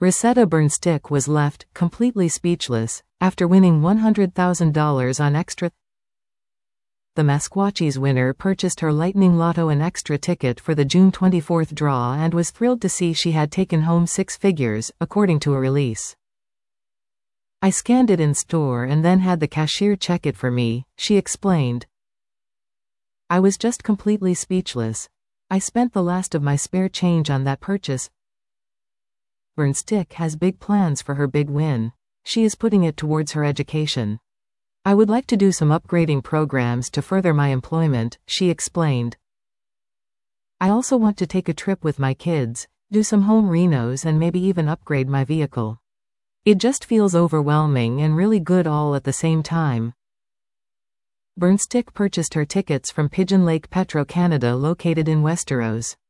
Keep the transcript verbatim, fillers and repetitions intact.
Rosetta Burnstick was left completely speechless after winning one hundred thousand dollars on Extra. The Mesquatchie's winner purchased her Lightning Lotto and Extra ticket for the June twenty-fourth draw and was thrilled to see she had taken home six figures, according to a release. "I scanned it in store and then had the cashier check it for me," she explained. "I was just completely speechless. I spent the last of my spare change on that purchase." Burnstick has big plans for her big win. She is putting it towards her education. "I would like to do some upgrading programs to further my employment," she explained. "I also want to take a trip with my kids, do some home renos and maybe even upgrade my vehicle. It just feels overwhelming and really good all at the same time." Burnstick purchased her tickets from Pigeon Lake Petro-Canada located in Westeros.